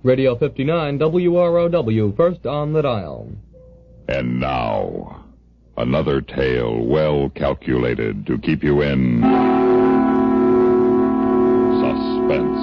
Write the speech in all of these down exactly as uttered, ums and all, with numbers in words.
Radio fifty-nine W R O W, first on the dial. And now, another tale well calculated to keep you in suspense.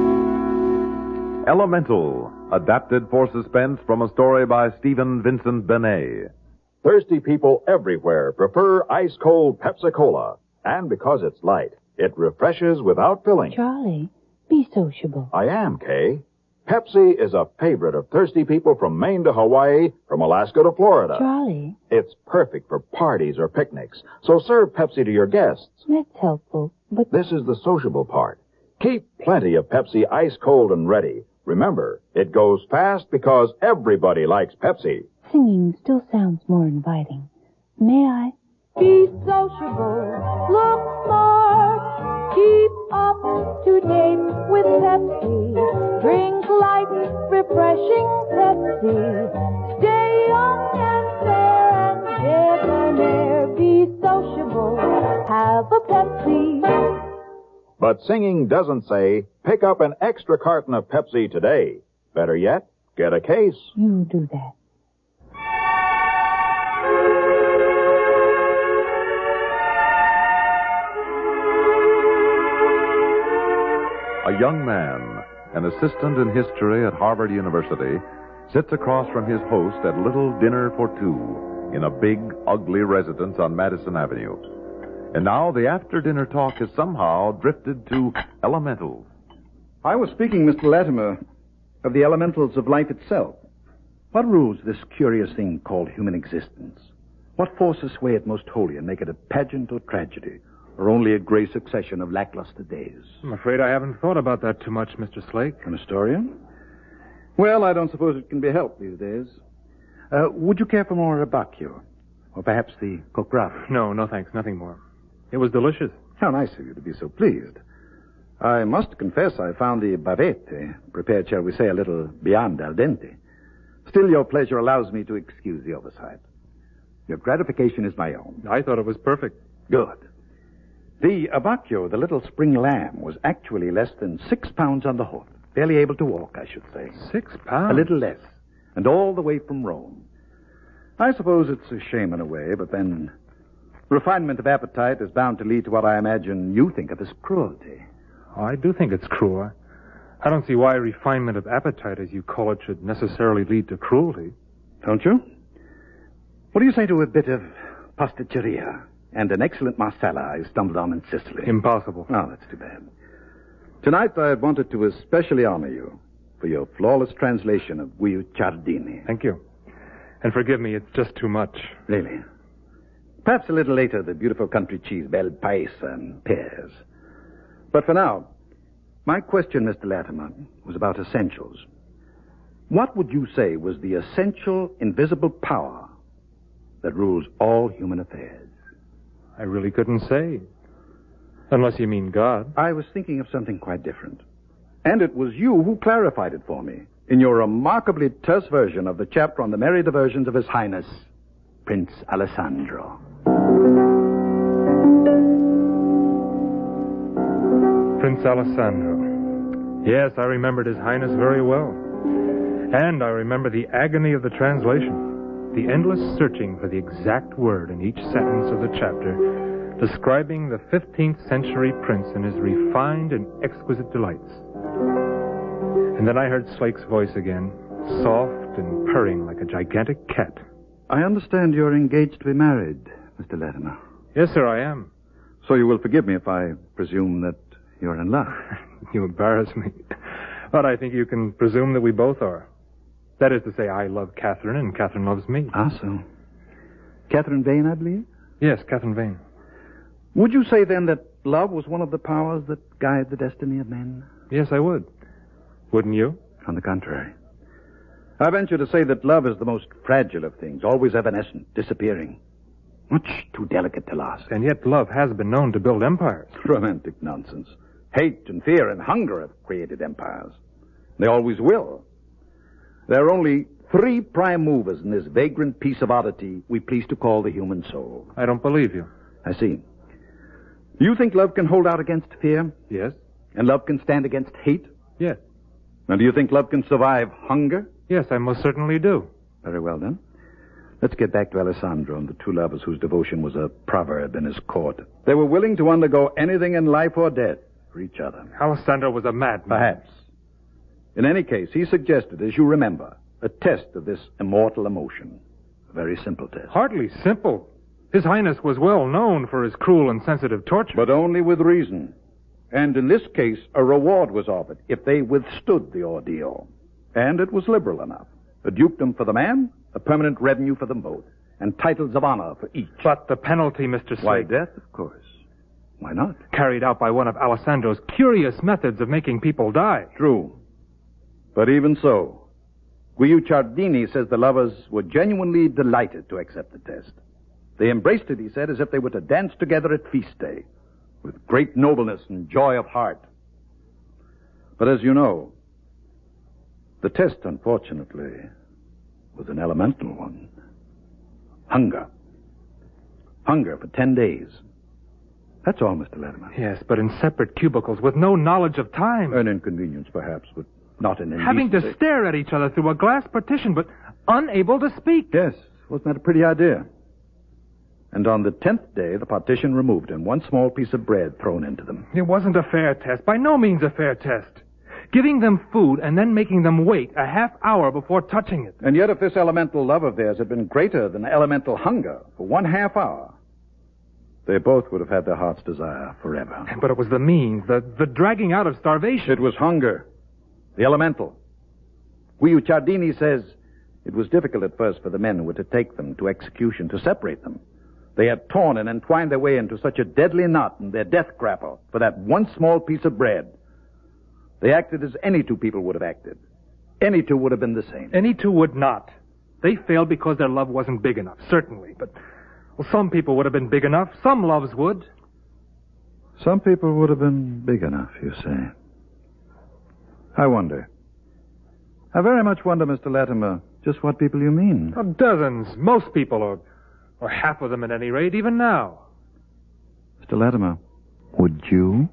Elemental, adapted for suspense from a story by Stephen Vincent Benet. Thirsty people everywhere prefer ice-cold Pepsi-Cola. And because it's light, it refreshes without filling. Charlie, be sociable. I am, Kay. Pepsi is a favorite of thirsty people from Maine to Hawaii, from Alaska to Florida. Charlie. It's perfect for parties or picnics, so serve Pepsi to your guests. That's helpful, but... This is the sociable part. Keep plenty of Pepsi ice-cold and ready. Remember, it goes fast because everybody likes Pepsi. Singing still sounds more inviting. May I? Be sociable, look smart, keep up to date with Pepsi. Drink light, refreshing Pepsi. Stay young and fair and debonair. Be sociable, have a Pepsi. But singing doesn't say, pick up an extra carton of Pepsi today. Better yet, get a case. You do that. A young man, an assistant in history at Harvard University, sits across from his host at a little dinner for two in a big, ugly residence on Madison Avenue. And now the after-dinner talk has somehow drifted to elementals. I was speaking, Mister Latimer, of the elementals of life itself. What rules this curious thing called human existence? What forces sway it most wholly and make it a pageant or tragedy, or only a gray succession of lackluster days? I'm afraid I haven't thought about that too much, Mister Slake. An historian? Well, I don't suppose it can be helped these days. Uh, would you care for more Abacchio? Or perhaps the Coq Bravo? No, no thanks, nothing more. It was delicious. How nice of you to be so pleased. I must confess I found the bavette prepared, shall we say, a little beyond al dente. Still, your pleasure allows me to excuse the oversight. Your gratification is my own. I thought it was perfect. Good. The Abacchio, the little spring lamb, was actually less than six pounds on the hoof. Barely able to walk, I should say. Six pounds? A little less. And all the way from Rome. I suppose it's a shame in a way, but then refinement of appetite is bound to lead to what I imagine you think of as cruelty. Oh, I do think it's cruel. I don't see why refinement of appetite, as you call it, should necessarily lead to cruelty. Don't you? What do you say to a bit of pasticceria and an excellent marsala I stumbled on in Sicily? Impossible. Oh, that's too bad. Tonight I wanted to especially honor you for your flawless translation of Guicciardini. Thank you. And forgive me, it's just too much. Really? Perhaps a little later, the beautiful country cheese, bel paese and pears. But for now, my question, Mister Latimer, was about essentials. What would you say was the essential, invisible power that rules all human affairs? I really couldn't say. Unless you mean God. I was thinking of something quite different. And it was you who clarified it for me in your remarkably terse version of the chapter on the merry diversions of His Highness, Prince Alessandro. Prince Alessandro. Yes, I remembered His Highness very well. And I remember the agony of the translation, the endless searching for the exact word in each sentence of the chapter, describing the fifteenth century prince and his refined and exquisite delights. And then I heard Slake's voice again, soft and purring like a gigantic cat. I understand you're engaged to be married, Mister Latimer. Yes, sir, I am. So you will forgive me if I presume that you're in love. You embarrass me. But I think you can presume that we both are. That is to say, I love Catherine and Catherine loves me. Ah, so. Catherine Vane, I believe? Yes, Catherine Vane. Would you say then that love was one of the powers that guide the destiny of men? Yes, I would. Wouldn't you? On the contrary. I venture to say that love is the most fragile of things, always evanescent, disappearing. Much too delicate to last. And yet love has been known to build empires. Romantic nonsense. Hate and fear and hunger have created empires. They always will. There are only three prime movers in this vagrant piece of oddity we please to call the human soul. I don't believe you. I see. You think love can hold out against fear? Yes. And love can stand against hate? Yes. Now, do you think love can survive hunger? Yes, I most certainly do. Very well, then. Let's get back to Alessandro and the two lovers whose devotion was a proverb in his court. They were willing to undergo anything in life or death for each other. Alessandro was a madman. Perhaps. In any case, he suggested, as you remember, a test of this immortal emotion. A very simple test. Hardly simple. His Highness was well known for his cruel and sensitive torture. But only with reason. And in this case, a reward was offered if they withstood the ordeal. And it was liberal enough. A dukedom for the man, a permanent revenue for them both, and titles of honor for each. But the penalty, Mister Slade... Why, death, of course. Why not? Carried out by one of Alessandro's curious methods of making people die. True. But even so, Guicciardini says the lovers were genuinely delighted to accept the test. They embraced it, he said, as if they were to dance together at feast day, with great nobleness and joy of heart. But as you know, the test, unfortunately, was an elemental one. Hunger. Hunger for ten days. That's all, Mister Latimer. Yes, but in separate cubicles with no knowledge of time. An inconvenience, perhaps, but not an indecency. Having to stare at each other through a glass partition, but unable to speak. Yes, wasn't that a pretty idea? And on the tenth day, the partition removed and one small piece of bread thrown into them. It wasn't a fair test. By no means a fair test. Giving them food and then making them wait a half hour before touching it. And yet if this elemental love of theirs had been greater than elemental hunger for one half hour, they both would have had their heart's desire forever. But it was the means, the, the dragging out of starvation. It was hunger. The elemental. Guicciardini says it was difficult at first for the men who were to take them to execution to separate them. They had torn and entwined their way into such a deadly knot in their death grapple for that one small piece of bread. They acted as any two people would have acted. Any two would have been the same. Any two would not. They failed because their love wasn't big enough, certainly. But, well, some people would have been big enough. Some loves would. Some people would have been big enough, you say. I wonder. I very much wonder, Mister Latimer, just what people you mean. Oh, dozens. Most people, or, or half of them at any rate, even now. Mister Latimer, would you?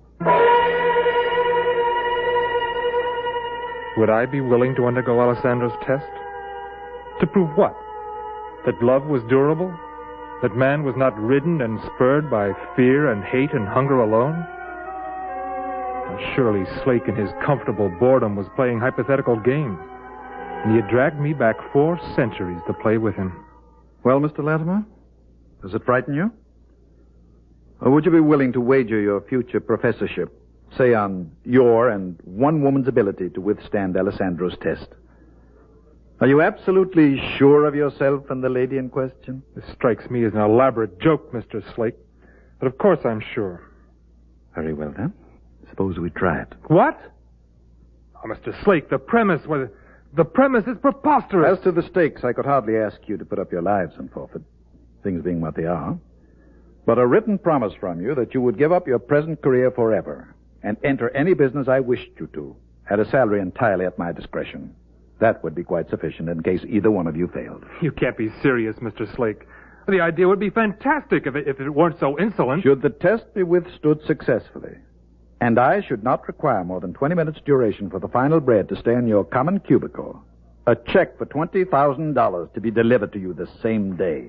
Would I be willing to undergo Alessandro's test? To prove what? That love was durable? That man was not ridden and spurred by fear and hate and hunger alone? Well, surely Slake in his comfortable boredom was playing hypothetical games, and he had dragged me back four centuries to play with him. Well, Mister Latimer, does it frighten you? Or would you be willing to wager your future professorship, say on your and one woman's ability to withstand Alessandro's test? Are you absolutely sure of yourself and the lady in question? This strikes me as an elaborate joke, Mister Slake. But of course I'm sure. Very well, then. Suppose we try it. What? Oh, Mister Slake, the premise was... The premise is preposterous. As to the stakes, I could hardly ask you to put up your lives in forfeit, things being what they are. But a written promise from you that you would give up your present career forever and enter any business I wished you to, at a salary entirely at my discretion. That would be quite sufficient in case either one of you failed. You can't be serious, Mister Slake. The idea would be fantastic if it, if it weren't so insolent. Should the test be withstood successfully, and I should not require more than twenty minutes' duration for the final bread to stay in your common cubicle, a check for twenty thousand dollars to be delivered to you the same day.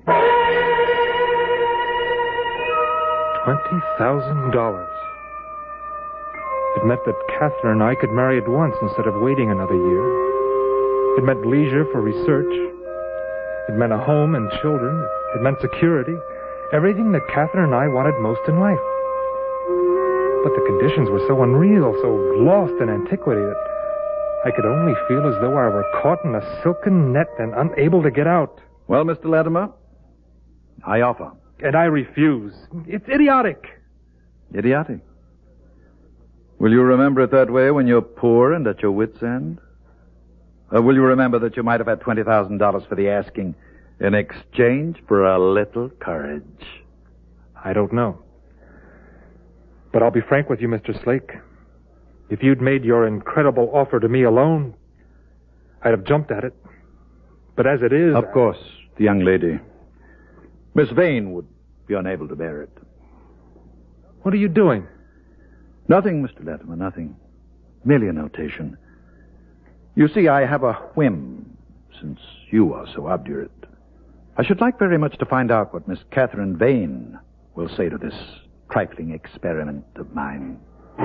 Twenty thousand dollars. It meant that Catherine and I could marry at once instead of waiting another year. It meant leisure for research. It meant a home and children. It meant security. Everything that Catherine and I wanted most in life. But the conditions were so unreal, so lost in antiquity, that I could only feel as though I were caught in a silken net and unable to get out. Well, Mister Latimer, I offer. And I refuse. It's idiotic. Idiotic? Will you remember it that way when you're poor and at your wits' end? Or will you remember that you might have had twenty thousand dollars for the asking in exchange for a little courage? I don't know. But I'll be frank with you, Mister Slake. If you'd made your incredible offer to me alone, I'd have jumped at it. But as it is... Of course, the young lady, Miss Vane, would be unable to bear it. What are you doing? Nothing, Mister Latimer, nothing. Merely a notation. You see, I have a whim, since you are so obdurate. I should like very much to find out what Miss Catherine Vane will say to this trifling experiment of mine.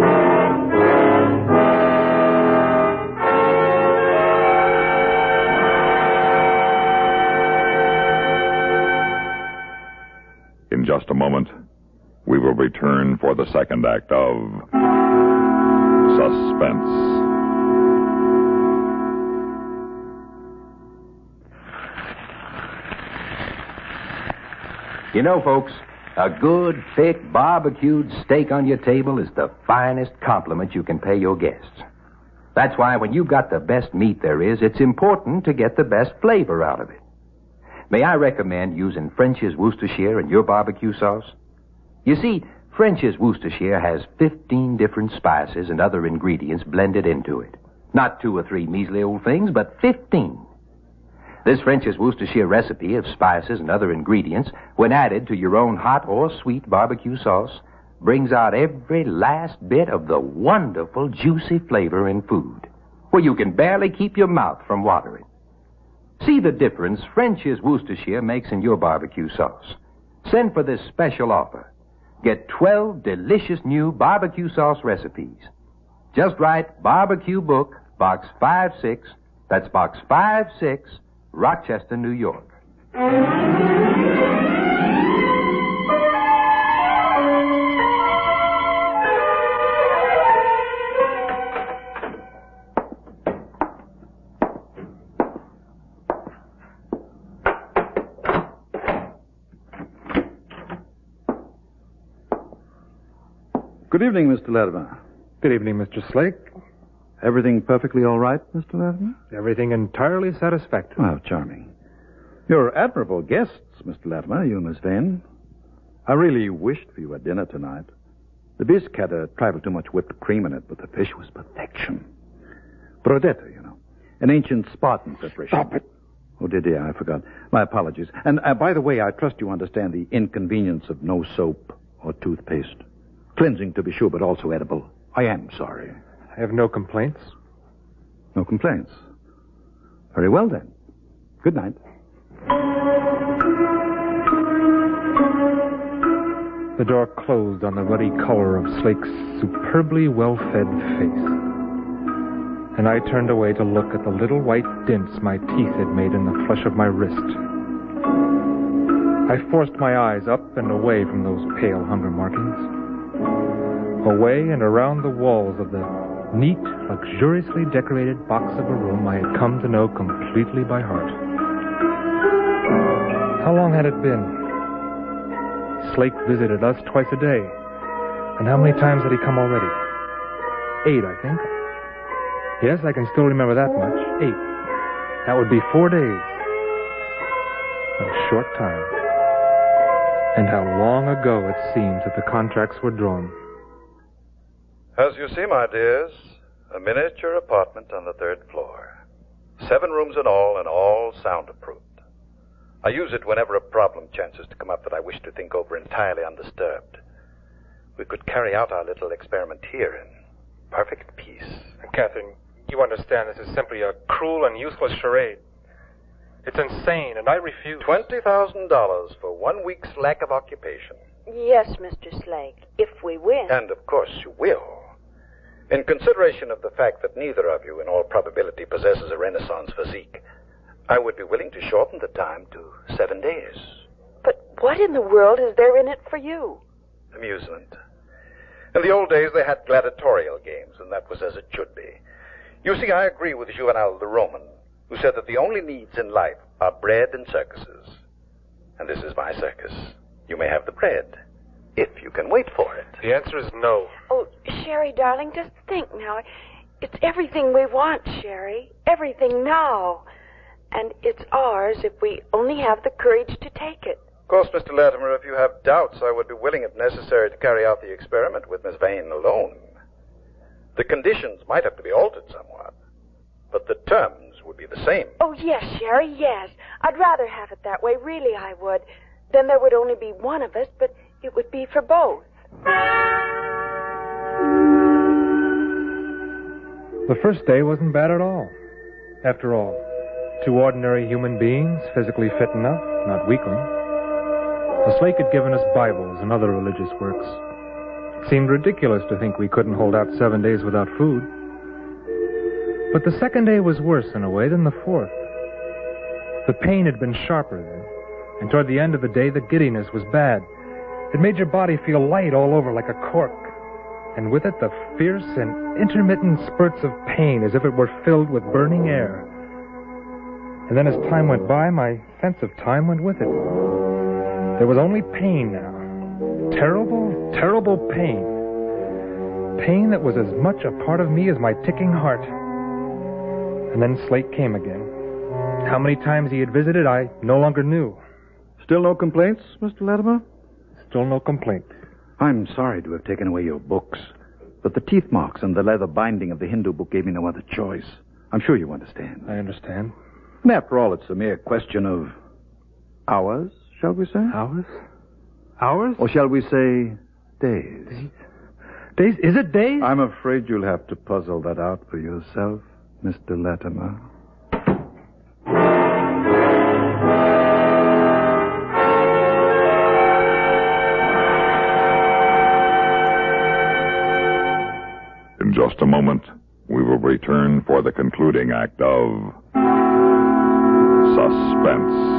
In just a moment, we will return for the second act of Suspense. You know, folks, a good, thick, barbecued steak on your table is the finest compliment you can pay your guests. That's why when you've got the best meat there is, it's important to get the best flavor out of it. May I recommend using French's Worcestershire in your barbecue sauce? You see, French's Worcestershire has fifteen different spices and other ingredients blended into it. Not two or three measly old things, but fifteen. This French's Worcestershire recipe of spices and other ingredients, when added to your own hot or sweet barbecue sauce, brings out every last bit of the wonderful, juicy flavor in food, where you can barely keep your mouth from watering. See the difference French's Worcestershire makes in your barbecue sauce. Send for this special offer. Get twelve delicious new barbecue sauce recipes. Just write Barbecue Book, Box five six, that's Box five six, Rochester, New York. Good evening, Mister Latimer. Good evening, Mister Slake. Everything perfectly all right, Mister Latimer? Everything entirely satisfactory. Oh, charming. You're admirable guests, Mister Latimer, you and Miss Vane. I really wished for you at dinner tonight. The bisque had a trifle too much whipped cream in it, but the fish was perfection. Brodetta, you know. An ancient Spartan preparation. Stop it. Oh, did you? I forgot. My apologies. And uh, by the way, I trust you understand the inconvenience of no soap or toothpaste. Cleansing, to be sure, but also edible. I am sorry. I have no complaints. No complaints. Very well, then. Good night. The door closed on the ruddy color of Slake's superbly well-fed face. And I turned away to look at the little white dints my teeth had made in the flesh of my wrist. I forced my eyes up and away from those pale hunger markings. Away and around the walls of the neat, luxuriously decorated box of a room I had come to know completely by heart. How long had it been? Slake visited us twice a day. And how many times had he come already? Eight, I think. Yes, I can still remember that much. Eight. That would be four days. What a short time. And how long ago it seems that the contracts were drawn. As you see, my dears, a miniature apartment on the third floor. Seven rooms in all, and all soundproofed. I use it whenever a problem chances to come up that I wish to think over entirely undisturbed. We could carry out our little experiment here in perfect peace. Catherine, you understand this is simply a cruel and useless charade. It's insane, and I refuse. Twenty thousand dollars for one week's lack of occupation. Yes, Mister Slake, if we win. And, of course, you will. In consideration of the fact that neither of you, in all probability, possesses a Renaissance physique, I would be willing to shorten the time to seven days. But what in the world is there in it for you? Amusement. In the old days, they had gladiatorial games, and that was as it should be. You see, I agree with Juvenal the Roman, who said that the only needs in life are bread and circuses. And this is my circus. You may have the bread, if you can wait for it. The answer is no. Oh, Sherry, darling, just think now. It's everything we want, Sherry. Everything now. And it's ours if we only have the courage to take it. Of course, Mister Latimer, if you have doubts, I would be willing, if necessary, to carry out the experiment with Miss Vane alone. The conditions might have to be altered somewhat, but the terms would be the same. Oh, yes, Sherry, yes. I'd rather have it that way, really I would. Then there would only be one of us, but it would be for both. The first day wasn't bad at all. After all, two ordinary human beings, physically fit enough, not weakling. The Slake had given us Bibles and other religious works. It seemed ridiculous to think we couldn't hold out seven days without food. But the second day was worse in a way than the fourth. The pain had been sharper then, and toward the end of the day, the giddiness was bad. It made your body feel light all over like a cork, and with it the fierce and intermittent spurts of pain as if it were filled with burning air. And then as time went by, my sense of time went with it. There was only pain now. Terrible, terrible pain. Pain that was as much a part of me as my ticking heart. And then Slake came again. How many times he had visited, I no longer knew. Still no complaints, Mister Latimer? Still no complaint. I'm sorry to have taken away your books, but the teeth marks and the leather binding of the Hindu book gave me no other choice. I'm sure you understand. I understand. And after all, it's a mere question of hours, shall we say? Hours? Hours? Or shall we say days? Days? Days? Is it days? I'm afraid you'll have to puzzle that out for yourself, Mister Latimer. In just a moment, we will return for the concluding act of Suspense.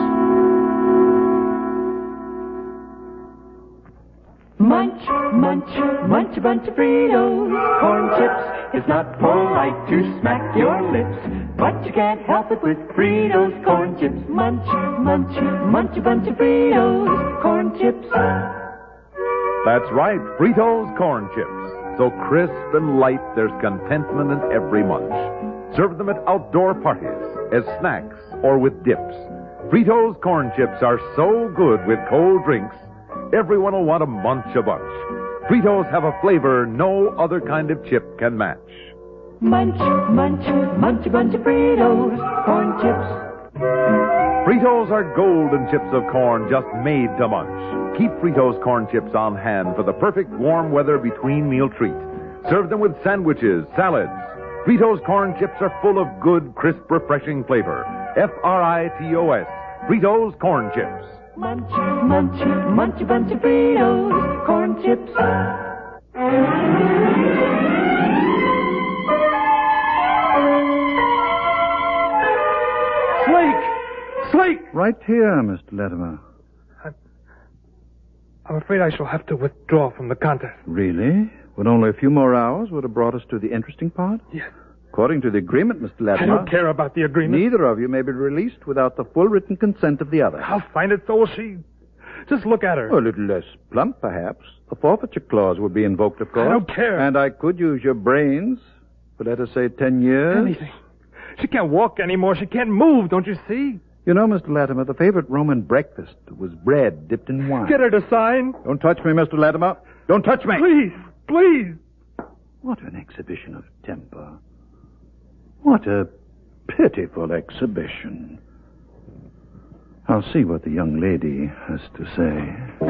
Munch, munch, munch a bunch of Fritos. Corn chips, it's not polite to smack your lips, but you can't help it with Fritos corn chips. Munch, munch, munch a bunch of Fritos. Corn chips. That's right, Fritos corn chips. So crisp and light, there's contentment in every munch. Serve them at outdoor parties, as snacks, or with dips. Fritos corn chips are so good with cold drinks, everyone will want to munch a bunch. Fritos have a flavor no other kind of chip can match. Munch, munch, munch a bunch of Fritos corn chips. Fritos are golden chips of corn just made to munch. Keep Fritos corn chips on hand for the perfect warm weather between meal treat. Serve them with sandwiches, salads. Fritos corn chips are full of good, crisp, refreshing flavor. F R I T O S. Fritos corn chips. Munch, munch, munch a bunch of Fritos corn chips. Slake! Slake! Right here, Mister Latimer. I'm afraid I shall have to withdraw from the contest. Really? When only a few more hours would have brought us to the interesting part? Yes. According to the agreement, Mister Latimer... I don't care about the agreement. Neither of you may be released without the full written consent of the other. I'll find it, so will she. Just look at her. A little less plump, perhaps. The forfeiture clause would be invoked, of course. I don't care. And I could use your brains for, let us say, ten years. Anything. She can't walk anymore. She can't move, don't you see? You know, Mister Latimer, the favorite Roman breakfast was bread dipped in wine. Get her to sign. Don't touch me, Mister Latimer. Don't touch me. Please, please. What an exhibition of temper. What a pitiful exhibition. I'll see what the young lady has to say.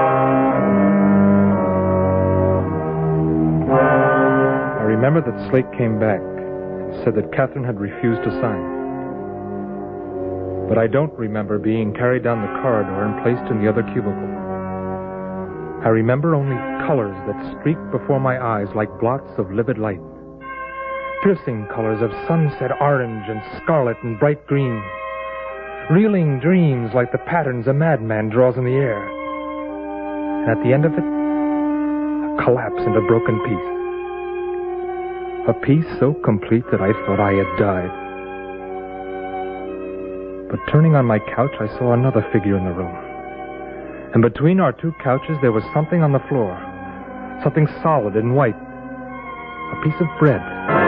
I remember that Slake came back and said that Catherine had refused to sign. But I don't remember being carried down the corridor and placed in the other cubicle. I remember only colors that streaked before my eyes like blots of livid light. Piercing colors of sunset orange and scarlet and bright green. Reeling dreams like the patterns a madman draws in the air. And at the end of it, a collapse into broken piece. A piece so complete that I thought I had died. But turning on my couch, I saw another figure in the room. And between our two couches, there was something on the floor. Something solid and white. A piece of bread.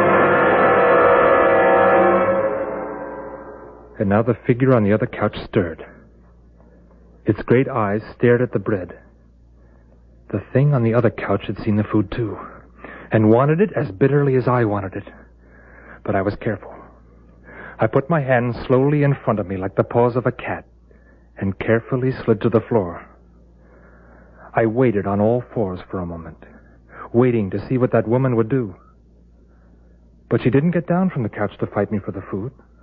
And now the figure on the other couch stirred. Its great eyes stared at the bread. The thing on the other couch had seen the food, too, and wanted it as bitterly as I wanted it. But I was careful. I put my hand slowly in front of me like the paws of a cat and carefully slid to the floor. I waited on all fours for a moment, waiting to see what that woman would do. But she didn't get down from the couch to fight me for the food.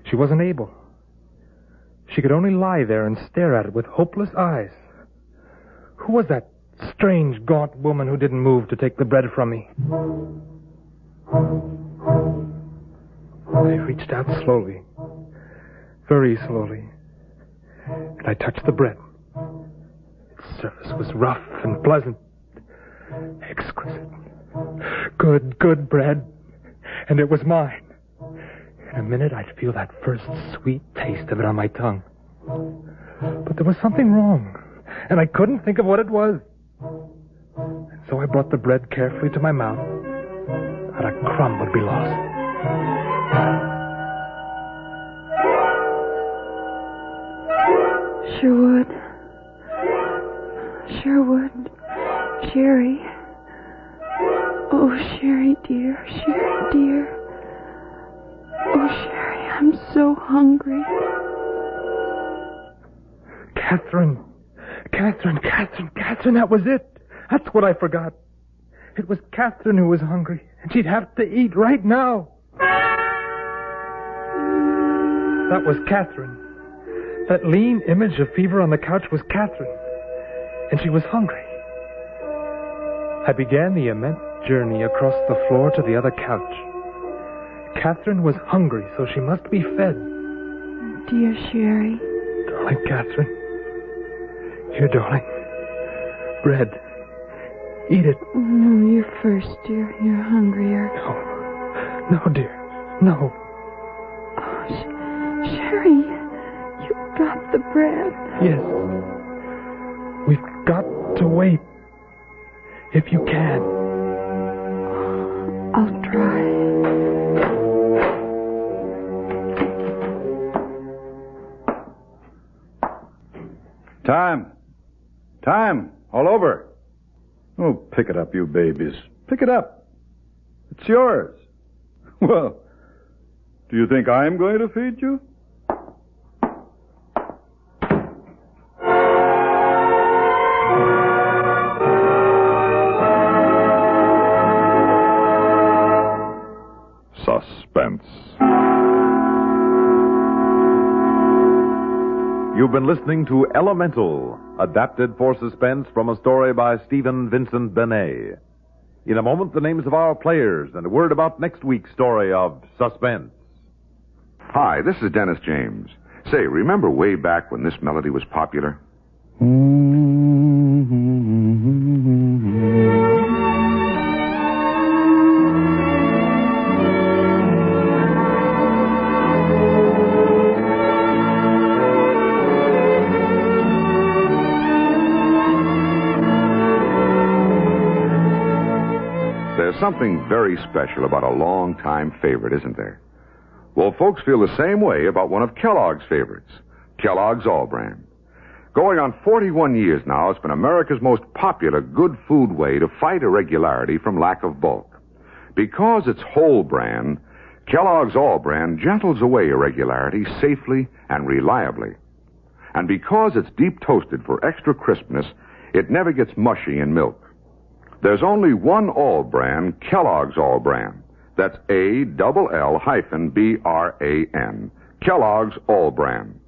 She wasn't able. She could only lie there and stare at it with hopeless eyes. Who was that strange, gaunt woman who didn't move to take the bread from me? I reached out slowly, very slowly, and I touched the bread. Its surface was rough and pleasant, exquisite. Good, good bread, and it was mine. In a minute, I'd feel that first sweet taste of it on my tongue. But there was something wrong, and I couldn't think of what it was. And so I brought the bread carefully to my mouth. Not a crumb would be lost. Sherwood. Sherwood. Sherry. Oh, Sherry, dear. Sherry, dear. Oh, Sherry, I'm so hungry. Catherine. Catherine, Catherine, Catherine, that was it. That's what I forgot. It was Catherine who was hungry, and she'd have to eat right now. That was Catherine. That lean image of fever on the couch was Catherine, and she was hungry. I began the immense journey across the floor to the other couch. Catherine was hungry, so she must be fed. Dear Sherry. Darling Catherine. Here, darling. Bread. Eat it. No, you're first, dear. You're hungrier. No. No, dear. No. Oh, Sh- Sherry, you got the bread. Yes. We've got to wait. If you can. I'll try. Time. Time. All over. Oh, pick it up, you babies. Pick it up. It's yours. Well, do you think I'm going to feed you? Suspense. You've been listening to Elemental, adapted for suspense from a story by Stephen Vincent Benet. In a moment, the names of our players and a word about next week's story of Suspense. Hi, this is Dennis James. Say, remember way back when this melody was popular? There's something very special about a long-time favorite, isn't there? Well, folks feel the same way about one of Kellogg's favorites, Kellogg's All-Bran. Going on forty-one years now, it's been America's most popular good food way to fight irregularity from lack of bulk. Because it's whole bran, Kellogg's All-Bran gentles away irregularity safely and reliably. And because it's deep toasted for extra crispness, it never gets mushy in milk. There's only one All-Bran, Kellogg's All-Bran. That's A L L hyphen B R A N. Kellogg's All-Bran.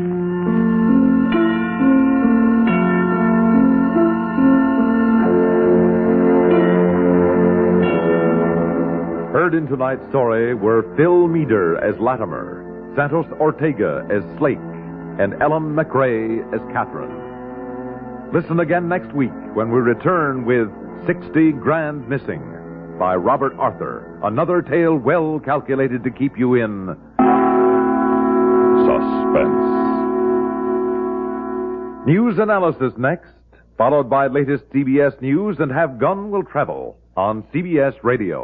Heard in tonight's story were Phil Meader as Latimer, Santos Ortega as Slake, and Ellen McRae as Catherine. Listen again next week when we return with Sixty Grand Missing by Robert Arthur, another tale well calculated to keep you in Suspense. News analysis next, followed by latest C B S news, and Have Gun Will Travel on C B S Radio.